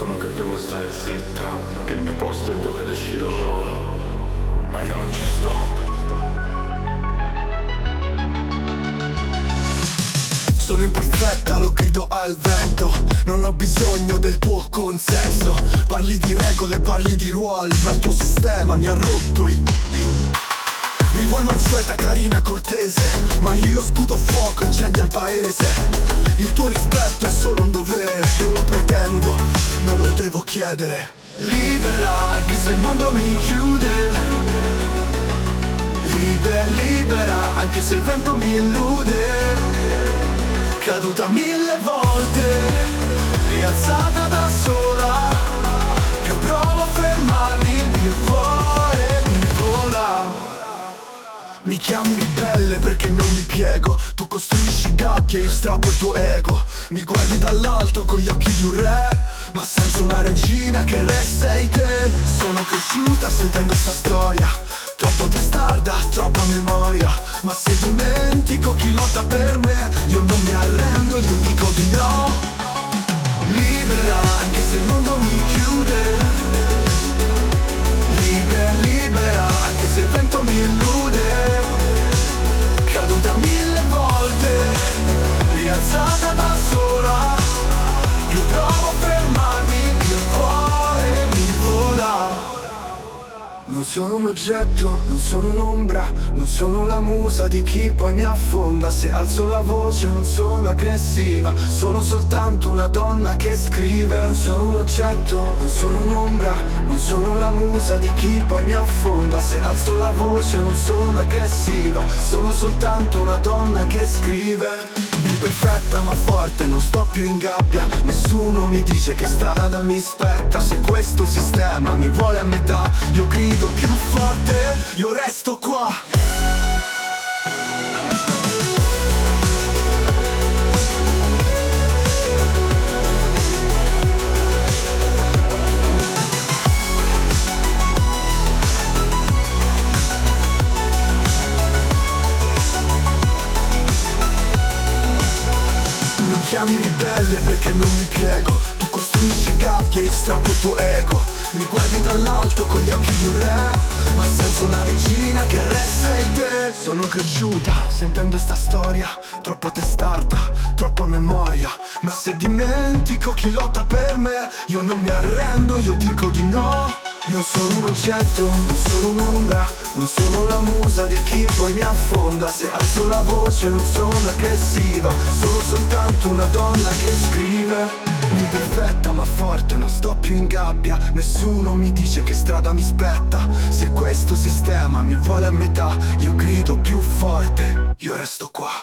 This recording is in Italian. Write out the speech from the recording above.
dicono che devo stare zitta, che il mio posto è dove decido loro, ma io non ci sto. Sono imperfetta, lo grido al vento. Non ho bisogno del tuo consenso. Parli di regole, parli di ruoli, ma il tuo sistema mi ha rotto mi vuoi mansueta, carina, cortese, ma io sputo fuoco, incendia il paese. Il tuo rispetto è solo un dovere, io lo pretendo, non lo devo chiedere. Libera, anche se il mondo mi chiude. Libera, anche se il vento mi illude. Caduta 1000 volte, rialzata da sola. Più provo a fermarmi, il mio cuore mi vola. Mi chiami ribelle perché non mi piego. Tu costruisci gabbie e io strappo il tuo ego. Mi guardi dall'alto con gli occhi di un re, ma senza una regina che re sei te. Sono cresciuta sentendo sta storia, troppo testarda, troppa memoria. Ma se dimentico chi lotta per me, io non mi arrendo, io dico di no. Libera, anche se il mondo mi chiude. Libera, anche se il vento mi illude. Caduta 1000 volte, rialzata da sola. Più provo a fermarmi, il cuore mi vola. Non sono un oggetto, non sono un'ombra, non sono la musa di chi poi mi affonda. Se alzo la voce non sono aggressiva, sono soltanto una donna che scrive. Non sono un oggetto, non sono un'ombra, non sono la musa di chi poi mi affonda. Se alzo la voce non sono aggressiva, sono soltanto una donna che scrive. Imperfetta ma forte, non sto più in gabbia. Nessuno mi dice che strada mi spetta. Se questo sistema mi vuole a metà, io grido più forte, io resto qua. Mi chiami ribelle perché non mi piego. Tu costruisci gabbie e io strappo il tuo ego. Mi guardi dall'alto con gli occhi di un re, ma senza una regina che re sei te. Sono cresciuta sentendo sta storia, troppo testarda, troppa memoria. Ma se dimentico chi lotta per me, io non mi arrendo, io dico di no. Non sono un oggetto, non sono un'ombra, non sono la musa di chi poi mi affonda. Se alzo la voce non sono aggressiva, sono soltanto una donna che scrive. Imperfetta ma forte, non sto più in gabbia. Nessuno mi dice che strada mi spetta. Se questo sistema mi vuole a metà, io grido più forte, io resto qua.